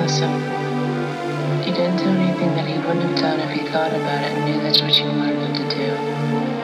Listen, he didn't do anything that he wouldn't have done if he thought about it and knew that's what you wanted him to do.